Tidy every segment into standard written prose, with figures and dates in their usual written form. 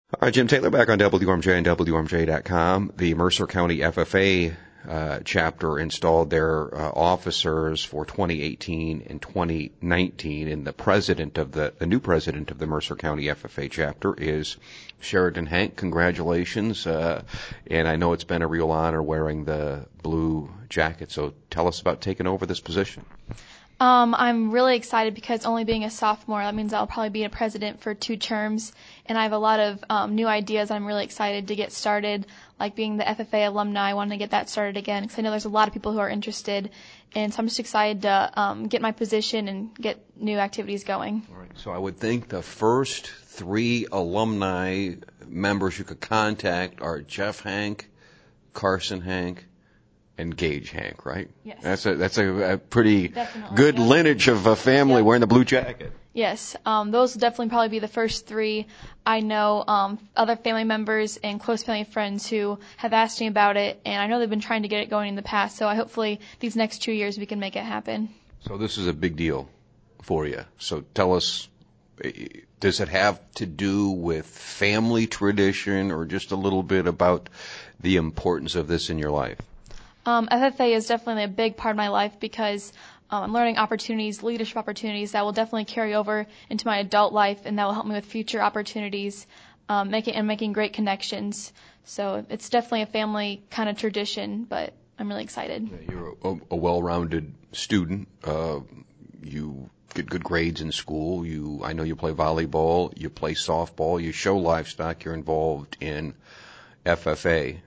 All right, Jim Taylor back on WRMJ and WRMJ.com. The Mercer County FFA chapter installed their officers for 2018 and 2019, and the new president of the Mercer County FFA chapter is Sheridan Hank. Congratulations, and I know it's been a real honor wearing the blue jacket, so tell us about taking over this position. I'm really excited because only being a sophomore, that means I'll probably be a president for 2 terms, and I have a lot of new ideas I'm really excited to get started, like being the FFA alumni. I want to get that started again because I know there's a lot of people who are interested, and so I'm just excited to get my position and get new activities going. All right. So I would think the first 3 alumni members you could contact are Jeff Hank, Carson Hank, and Gage Hank, right? Yes. That's a pretty Definitely, good yeah. lineage of a family wearing the blue jacket. Yes, those will definitely probably be the first 3. I know other family members and close family friends who have asked me about it, and I know they've been trying to get it going in the past, so hopefully these next 2 years we can make it happen. So this is a big deal for you. So tell us, does it have to do with family tradition or just a little bit about the importance of this in your life? FFA is definitely a big part of my life because I'm learning opportunities, leadership opportunities that will definitely carry over into my adult life, and that will help me with future opportunities, making great connections. So it's definitely a family kind of tradition, but I'm really excited. Yeah, you're a well-rounded student. You get good grades in school. I know you play volleyball, you play softball, you show livestock, you're involved in FFA.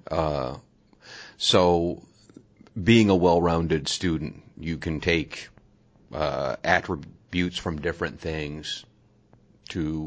So being a well-rounded student, you can take attributes from different things to,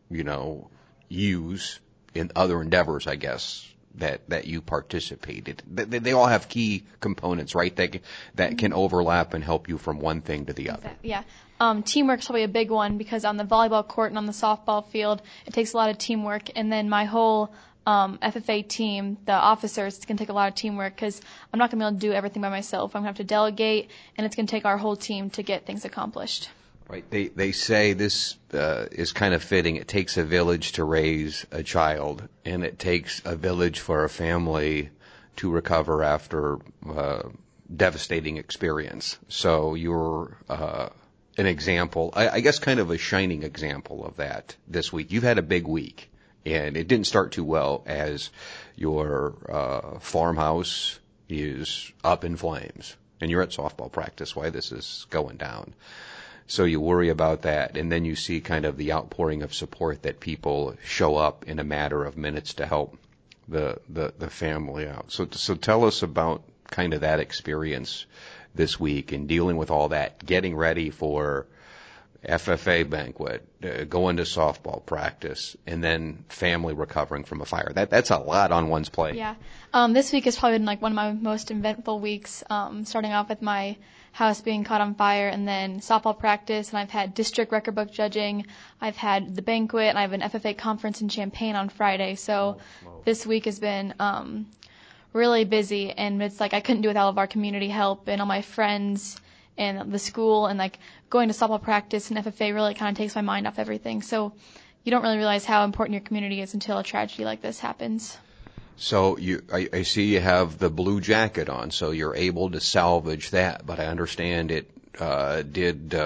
use in other endeavors, I guess, that you participated. They all have key components, right, that can overlap and help you from one thing to the other. Yeah. Teamwork's probably a big one because on the volleyball court and on the softball field, it takes a lot of teamwork. And then my whole FFA team, the officers, it's going to take a lot of teamwork because I'm not going to be able to do everything by myself. I'm going to have to delegate, and it's going to take our whole team to get things accomplished. Right. They say this is kind of fitting. It takes a village to raise a child, and it takes a village for a family to recover after devastating experience. So you're an example, I guess kind of a shining example of that this week. You've had a big week. And it didn't start too well as your farmhouse is up in flames. And you're at softball practice while this is going down. So you worry about that. And then you see kind of the outpouring of support that people show up in a matter of minutes to help the family out. So tell us about kind of that experience this week and dealing with all that, getting ready for FFA banquet, going to softball practice, and then family recovering from a fire. That's a lot on one's plate. Yeah. This week has probably been like one of my most eventful weeks, starting off with my house being caught on fire and then softball practice, and I've had district record book judging, I've had the banquet, and I have an FFA conference in Champaign on Friday. So this week has been really busy, and it's like I couldn't do it without all of our community help and all my friends and the school, and like going to softball practice and FFA really kind of takes my mind off everything. So you don't really realize how important your community is until a tragedy like this happens. So I see you have the blue jacket on, so you're able to salvage that, but I understand it did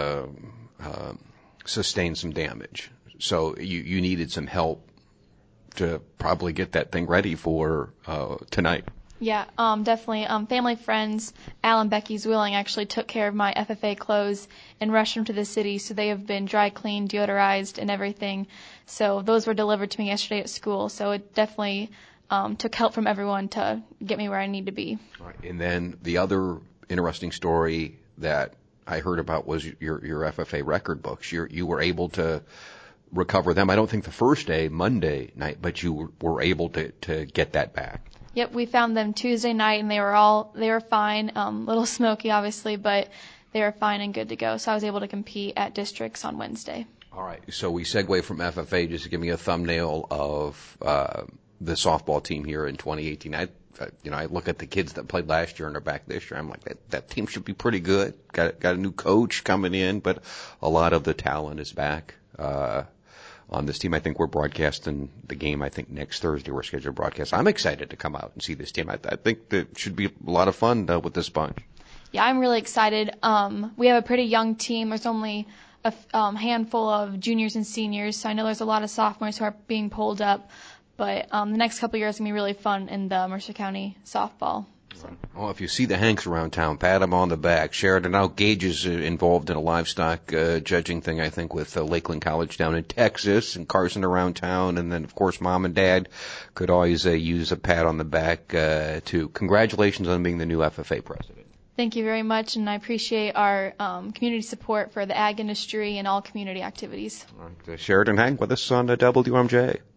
sustain some damage. So you needed some help to probably get that thing ready for tonight. Yeah, definitely. Family friends, Al and Becky Zwilling actually took care of my FFA clothes and rushed them to the city, so they have been dry cleaned, deodorized, and everything. So those were delivered to me yesterday at school, so it definitely took help from everyone to get me where I need to be. All right. And then the other interesting story that I heard about was your FFA record books. You were able to recover them. I don't think the first day, Monday night, but you were able to get that back. Yep, we found them Tuesday night, and they were fine. Little smoky, obviously, but they were fine and good to go. So I was able to compete at districts on Wednesday. All right. So we segue from FFA just to give me a thumbnail of the softball team here in 2018. I look at the kids that played last year and are back this year. I'm like, that team should be pretty good. Got a new coach coming in, but a lot of the talent is back. on this team. I think we're broadcasting the game, I think, next Thursday. We're scheduled to broadcast. I'm excited to come out and see this team. I think that should be a lot of fun with this bunch. Yeah, I'm really excited. We have a pretty young team. There's only a handful of juniors and seniors, so I know there's a lot of sophomores who are being pulled up. But the next couple of years are going to be really fun in the Mercer County softball. So. Well, if you see the Hanks around town, pat them on the back. Sheridan, now Gage is involved in a livestock judging thing, I think, with Lakeland College down in Texas, and Carson around town. And then, of course, Mom and Dad could always use a pat on the back, too. Congratulations on being the new FFA president. Thank you very much, and I appreciate our community support for the ag industry and all community activities. All right, Sheridan Hank with us on WRMJ.